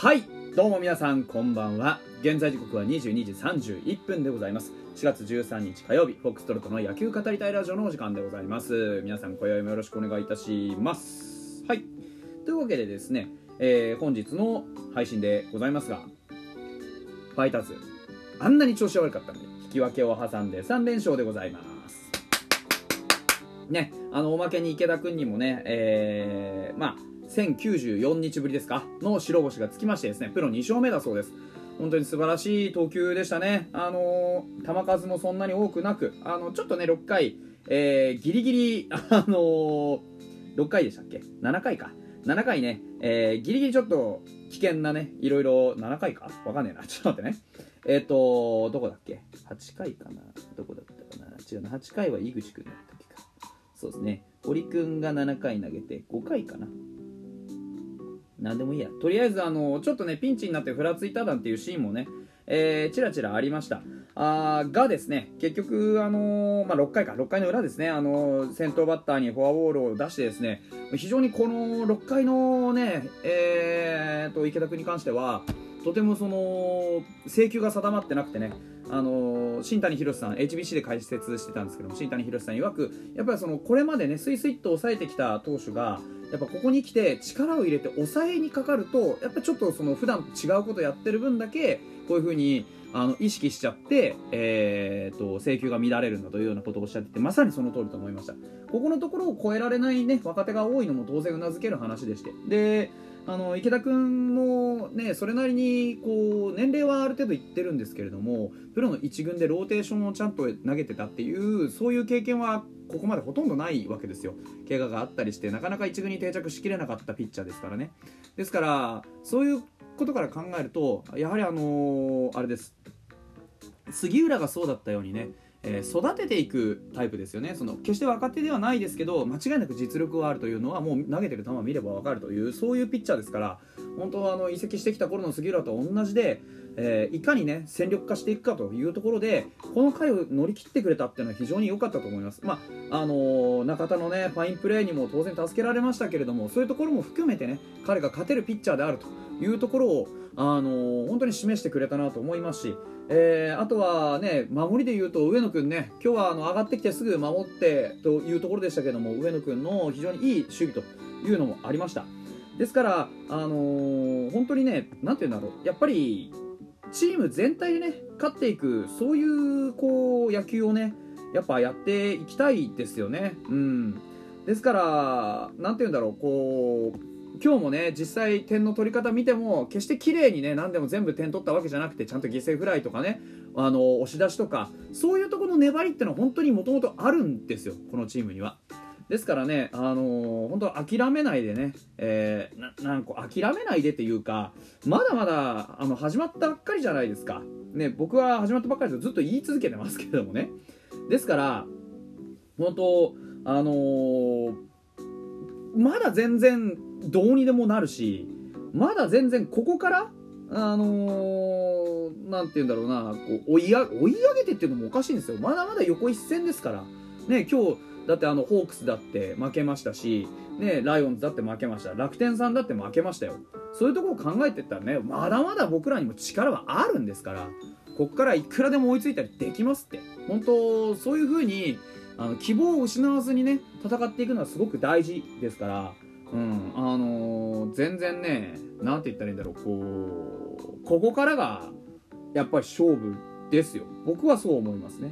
はい、どうも皆さんこんばんは。現在時刻は22時31分でございます。4月13日火曜日、フォックストロットの野球語りたいラジオのお時間でございます。皆さん今宵もよろしくお願いいたします。はい、というわけでですね、本日の配信でございますが、ファイターズあんなに調子悪かったので引き分けを挟んで3連勝でございますね。おまけに池田君にもね、1094日ぶりですかの白星がつきましてですね、プロ2勝目だそうです。本当に素晴らしい投球でしたね。球数もそんなに多くなく、ちょっとね6回、ギリギリ6回でしたっけ、7回か7回ね、ギリギリちょっと危険なね、いろいろ7回かわかんねえな、ちょっと待ってね、どこだっけ、8回かな、どこだったかな、違うな、8回は井口くんだったっけか。そうですね、堀くんが7回投げて5回かな、なんでもいいや。とりあえずちょっとねピンチになってふらついたなんていうシーンもね、ちらちらありました。がですね、結局6回の裏ですね、先頭バッターにフォアボールを出してですね、非常にこの6回のね、池田君に関してはとてもその制球が定まってなくてね、新谷博さん HBC で解説してたんですけども、新谷博さん曰くやっぱりこれまでねスイスイっと抑えてきた投手がやっぱここに来て力を入れて抑えにかかると、やっぱちょっと普段違うことやってる分だけこういう風に意識しちゃって、制球が乱れるんだというようなことをおっしゃってて、まさにその通りと思いました。ここのところを超えられないね若手が多いのも当然うなずける話でして、で池田君もねそれなりにこう年齢はある程度いってるんですけれども、プロの一軍でローテーションをちゃんと投げてたっていうそういう経験はここまでほとんどないわけですよ。怪我があったりしてなかなか一軍に定着しきれなかったピッチャーですからね。ですからそういうことから考えるとやはりあれです、杉浦がそうだったようにね、育てていくタイプですよね。決して若手ではないですけど間違いなく実力はあるというのはもう投げてる球を見れば分かるというそういうピッチャーですから、本当は移籍してきた頃の杉浦と同じで、いかにね戦力化していくかというところでこの回を乗り切ってくれたっていうのは非常に良かったと思います。中田のねファインプレーにも当然助けられましたけれども、そういうところも含めてね彼が勝てるピッチャーであるというところを本当に示してくれたなと思いますし、あとはね守りでいうと上野くんね、今日は上がってきてすぐ守ってというところでしたけども、上野くんの非常にいい守備というのもありました。ですから本当にねなんて言うんだろう、やっぱりチーム全体でね勝っていくそういうこう野球をねやっぱやっていきたいですよね。ですからなんて言うんだろう、こう今日もね実際点の取り方見ても決して綺麗にね何でも全部点取ったわけじゃなくて、ちゃんと犠牲フライとかね押し出しとかそういうところの粘りってのは本当にもともとあるんですよこのチームには。ですからね本当諦めないでね、諦めないでっていうかまだまだ始まったばっかりじゃないですかね。僕は始まったばっかりでずっと言い続けてますけれどもね。ですから本当まだ全然どうにでもなるし、まだ全然ここからなんて言うんだろうな、こう追い上げてっていうのもおかしいんですよ。まだまだ横一線ですからね。今日だってホークスだって負けましたしね、ライオンズだって負けました、楽天さんだって負けましたよ。そういうところを考えていったらね、まだまだ僕らにも力はあるんですから、こっからいくらでも追いついたりできますって。本当そういう風に希望を失わずにね戦っていくのはすごく大事ですから、全然ねなんて言ったらいいんだろう、ここからがやっぱり勝負ですよ。僕はそう思いますね。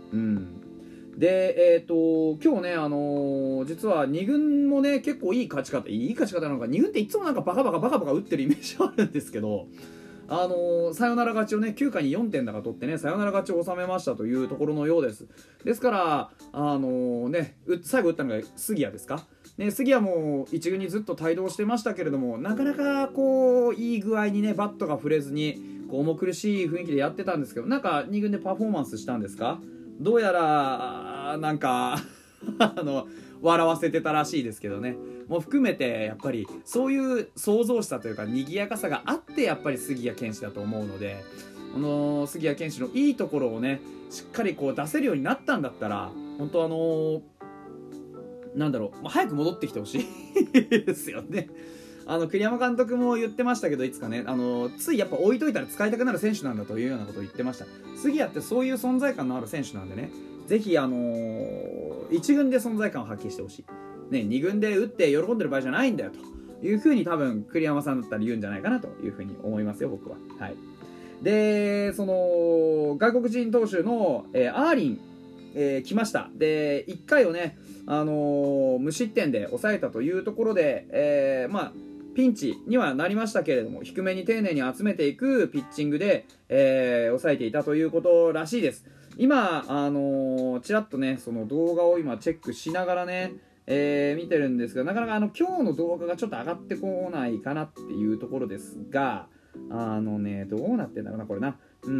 で今日ね実は2軍もね結構いい勝ち方なのか、2軍っていつもなんかバカバカ打ってるイメージあるんですけど、サヨナラ勝ちをね9回に4点だか取ってねサヨナラ勝ちを収めましたというところのようです。ですから最後打ったのが杉谷ですかね。杉谷も一軍にずっと帯同してましたけれども、なかなかこういい具合にねバットが振れずにこう重苦しい雰囲気でやってたんですけど、なんか2軍でパフォーマンスしたんですか、どうやらなんか笑わせてたらしいですけどね。もう含めてやっぱりそういう創造さというか賑やかさがあってやっぱり杉谷拳士だと思うので、杉谷拳士のいいところをねしっかりこう出せるようになったんだったら本当なんだろう、早く戻ってきてほしいですよね。 栗山監督も言ってましたけど、いつかね、ついやっぱ置いといたら使いたくなる選手なんだというようなことを言ってました。杉谷ってそういう存在感のある選手なんでね、ぜひ1軍で存在感を発揮してほしい、ね、2軍で打って喜んでる場合じゃないんだよというふうに多分栗山さんだったら言うんじゃないかなというふうに思いますよ、僕は。はい。で、その外国人投手の、アーリン、来ました。で、1回をね、無失点で抑えたというところで、ピンチにはなりましたけれども、低めに丁寧に集めていくピッチングで、抑えていたということらしいです。今、ちらっとね、その動画を今チェックしながらね、見てるんですが、なかなか今日の動画がちょっと上がってこないかなっていうところですが、どうなってんだろうな、これな。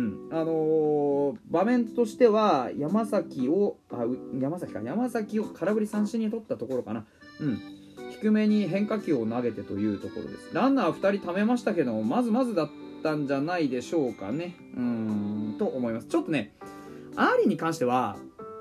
場面としては山崎を空振り三振に取ったところかな。低めに変化球を投げてというところです。ランナー2人貯めましたけども、まずまずだったんじゃないでしょうかね。と思います。ちょっとね、アーリーに関しては、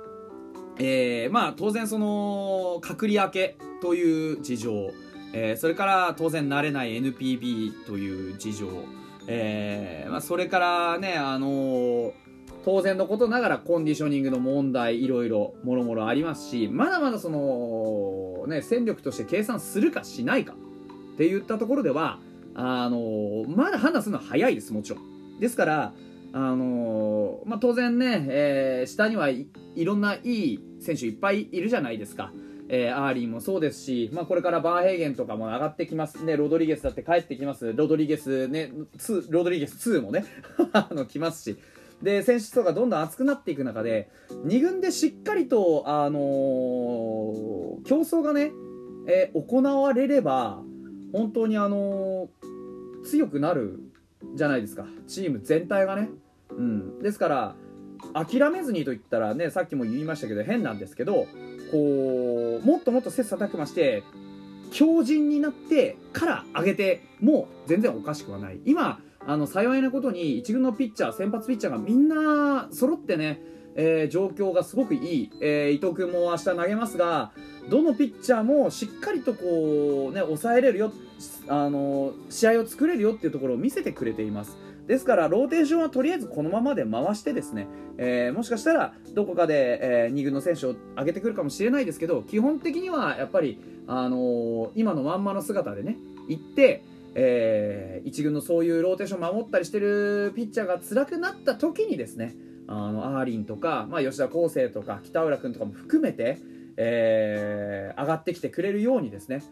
当然その隔離明けという事情、それから当然慣れない NPB という事情、それからね、当然のことながらコンディショニングの問題、いろいろもろもろありますし、まだまだその、戦力として計算するかしないかって言ったところでは、まだ判断するのは早いです、もちろん。ですから、当然ね、下にはいろんないい選手いっぱいいるじゃないですか。アーリーもそうですし、これからバーヘーゲンとかも上がってきますね。ロドリゲスだって帰ってきます。ロドリゲス2もね来ますし、で選手層がどんどん厚くなっていく中で、2軍でしっかりと競争がね、行われれば本当に強くなるじゃないですか、チーム全体がね。ですから諦めずにと言ったらね、さっきも言いましたけど変なんですけど、こうもっともっと切磋琢磨して強靭になってから上げても全然おかしくはない。今幸いなことに一軍のピッチャー、先発ピッチャーがみんな揃ってね、状況がすごくいい。伊藤君も明日投げますが、どのピッチャーもしっかりとこうね抑えれるよ、試合を作れるよっていうところを見せてくれています。ですからローテーションはとりあえずこのままで回してですね、もしかしたらどこかで、2軍の選手を上げてくるかもしれないですけど、基本的にはやっぱり、今のまんまの姿でね行って、1軍のそういうローテーション守ったりしてるピッチャーが辛くなった時にですね、アーリンとか、吉田康生とか北浦君とかも含めて、上がってきてくれるようにですね、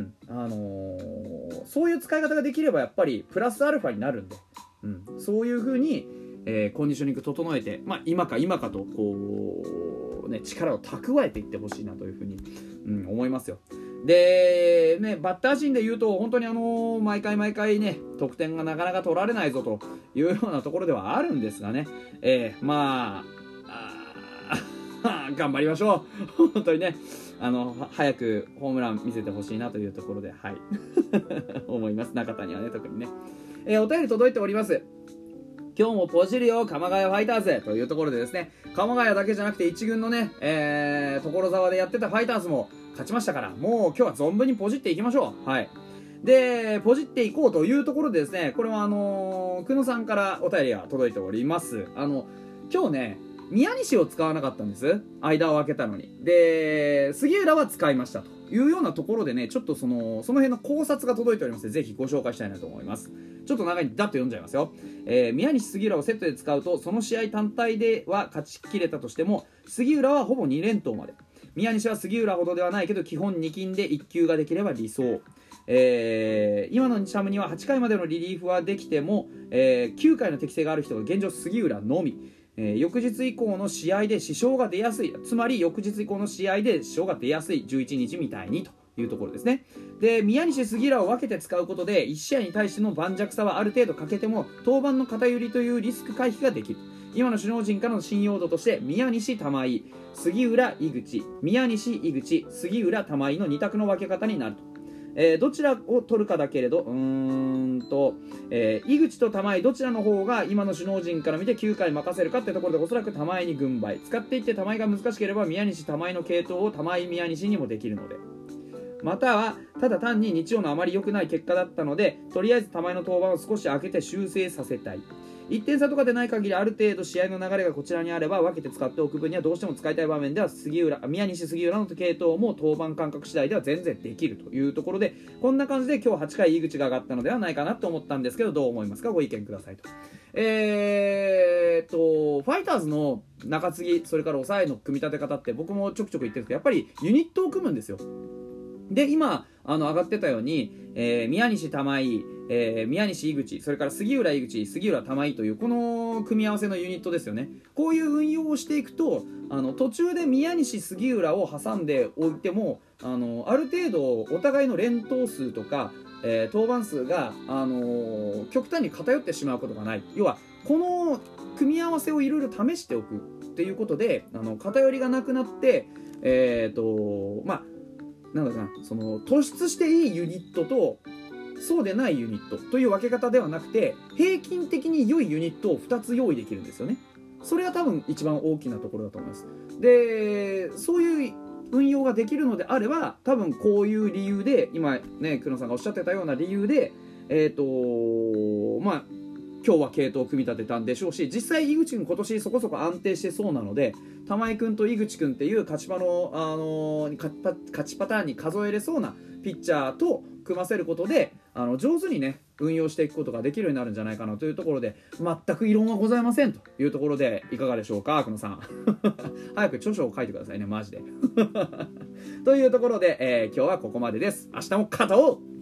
そういう使い方ができればやっぱりプラスアルファになるんで、そういう風に、コンディショニング整えて、今かとこう、ね、力を蓄えていってほしいなという風に、思いますよ。で、ね、バッター陣で言うと本当に毎回ね得点がなかなか取られないぞというようなところではあるんですがね、頑張りましょう本当にね、早くホームラン見せてほしいなというところで、思います。中田にはね特にね、お便り届いております。今日もポジるよ鎌ヶ谷ファイターズというところでですね、鎌ヶ谷だけじゃなくて一軍のね、所沢でやってたファイターズも勝ちましたから、もう今日は存分にポジっていきましょう。でポジっていこうというところでですね、これは久野さんからお便りが届いております。今日ね宮西を使わなかったんです、間を空けたのに。で杉浦は使いましたというようなところでね、ちょっとその辺の考察が届いておりますので、ぜひご紹介したいなと思います。ちょっと長いんでだっと読んじゃいますよ。宮西杉浦をセットで使うと、その試合単体では勝ちきれたとしても、杉浦はほぼ2連投まで、宮西は杉浦ほどではないけど基本2金で1球ができれば理想。今のチャムには8回までのリリーフはできても、9回の適性がある人が現状杉浦のみ。翌日以降の試合で支障が出やすい、つまり翌日以降の試合で支障が出やすい11日みたいにというところですね。で宮西杉浦を分けて使うことで1試合に対しての盤石さはある程度欠けても登板の偏りというリスク回避ができる。今の首脳陣からの信用度として宮西玉井、杉浦井口、宮西井口、杉浦玉井の2択の分け方になると。どちらを取るかだけれど、井口と玉井どちらの方が今の首脳陣から見て9回任せるかってところで、おそらく玉井に軍配使っていって、玉井が難しければ宮西玉井の系統を玉井宮西にもできるので、 またはただ単に日曜のあまり良くない結果だったので、とりあえず玉井の登板を少し空けて修正させたい。1点差とかでない限りある程度試合の流れがこちらにあれば分けて使っておく分にはどうしても使いたい場面では宮西杉浦の系統も登板間隔次第では全然できるというところで、こんな感じで今日8回井口が上がったのではないかなと思ったんですけど、どう思いますか？ご意見くださいと。ファイターズの中継ぎ、それから抑えの組み立て方って僕もちょくちょく言ってるんですけど、やっぱりユニットを組むんですよ。で今上がってたように、宮西玉井、宮西井口、それから杉浦井口、杉浦玉井というこの組み合わせのユニットですよね。こういう運用をしていくと途中で宮西杉浦を挟んでおいてもある程度お互いの連投数とか、登板数が、極端に偏ってしまうことがない。要はこの組み合わせをいろいろ試しておくっていうことで偏りがなくなってなんだかな、その突出していいユニットとそうでないユニットという分け方ではなくて、平均的に良いユニットを2つ用意できるんですよね。それが多分一番大きなところだと思います。でそういう運用ができるのであれば、多分こういう理由で今ね久野さんがおっしゃってたような理由で今日は系統を組み立てたんでしょうし、実際井口君今年そこそこ安定してそうなので、玉井君と井口君っていう勝ちパターンに数えれそうなピッチャーと組ませることで上手にね運用していくことができるようになるんじゃないかなというところで、全く異論はございませんというところでいかがでしょうか、久野さん早く著書を書いてくださいねマジでというところで、今日はここまでです。明日も勝とう。